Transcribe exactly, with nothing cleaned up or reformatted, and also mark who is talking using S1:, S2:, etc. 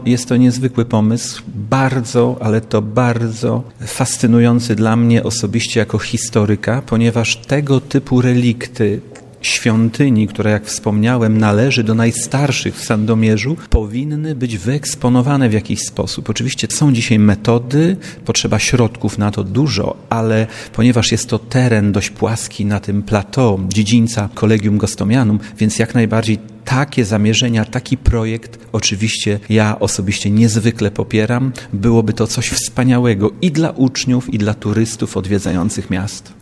S1: Jest to niezwykły pomysł, bardzo, ale to bardzo fascynujący dla mnie osobiście jako historyka, ponieważ tego typu relikty świątyni, która, jak wspomniałem, należy do najstarszych w Sandomierzu, powinny być wyeksponowane w jakiś sposób. Oczywiście są dzisiaj metody, potrzeba środków na to dużo, ale ponieważ jest to teren dość płaski na tym plateau dziedzińca Collegium Gostomianum, więc jak najbardziej takie zamierzenia, taki projekt oczywiście ja osobiście niezwykle popieram. Byłoby to coś wspaniałego i dla uczniów, i dla turystów odwiedzających miasto.